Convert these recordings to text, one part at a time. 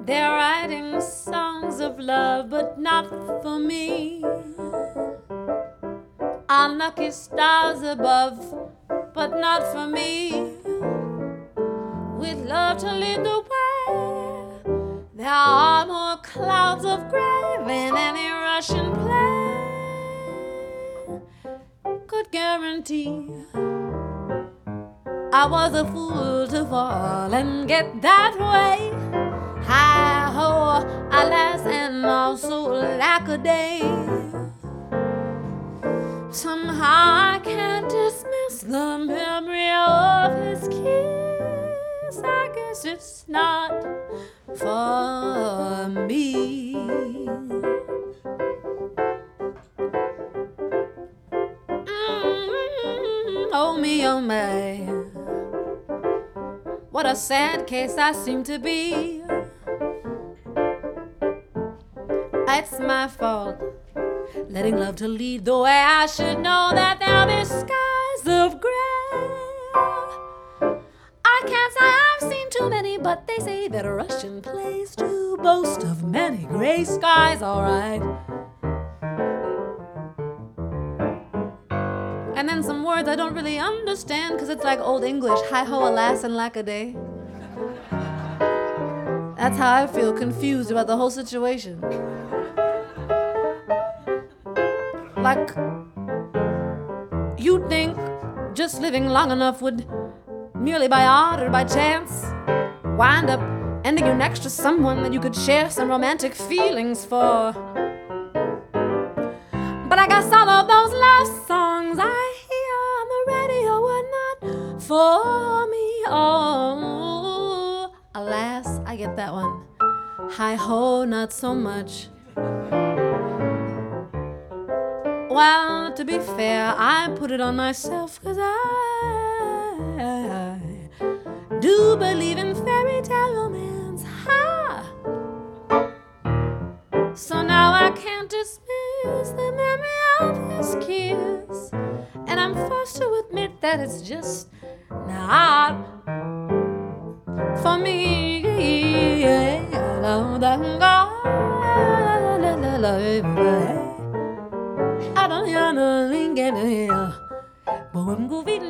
They're writing songs of love, but not for me. Unlucky stars above, but not for me. With love to lead the way, there are more clouds of gray than any Russian play could guarantee. I was a fool to fall and get that way. Hi-ho, alas, and also lack a day. Somehow I can't dismiss the memory of his kiss. I guess it's not for me. Oh me, oh my, what a sad case I seem to be. It's my fault, letting love to lead the way. I should know that there'll be skies of gray. I can't say I've seen too many, but they say that Russian plays do boast of many gray skies, alright. And then some words I don't really understand, cause it's like old English, hi-ho, alas, and lack-a-day. That's how I feel, confused about the whole situation. Like, you'd think just living long enough would, merely by odd or by chance, wind up ending you next to someone that you could share some romantic feelings for. But I guess all of those love songs I hear on the radio were not for me. Oh, alas, I get that one. Hi-ho, not so much. Well, to be fair, I put it on myself, cause I do believe in fairy tale romance. Ha! So now I can't dismiss the memory of his kiss, and I'm forced to admit that it's just not for me. I don't know here, but I'm going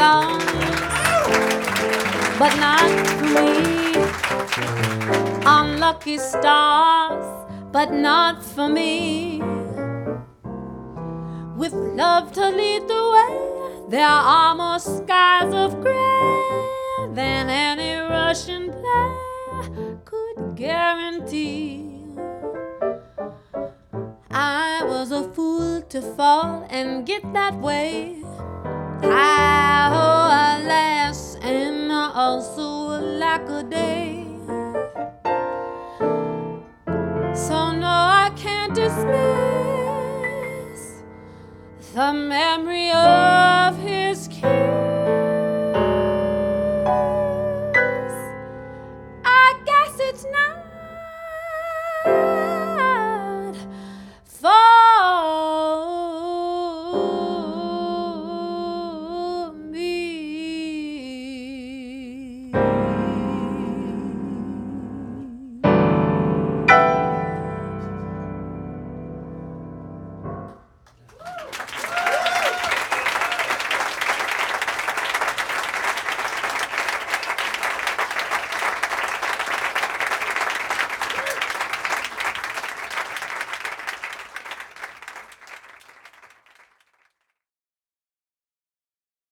songs, but not for me. Unlucky stars, but not for me. With love to lead the way, there are more skies of gray than any Russian play could guarantee. I was a fool to fall and get that way. Alas, and also a lack a day. So no, I can't dismiss the memory of his kiss.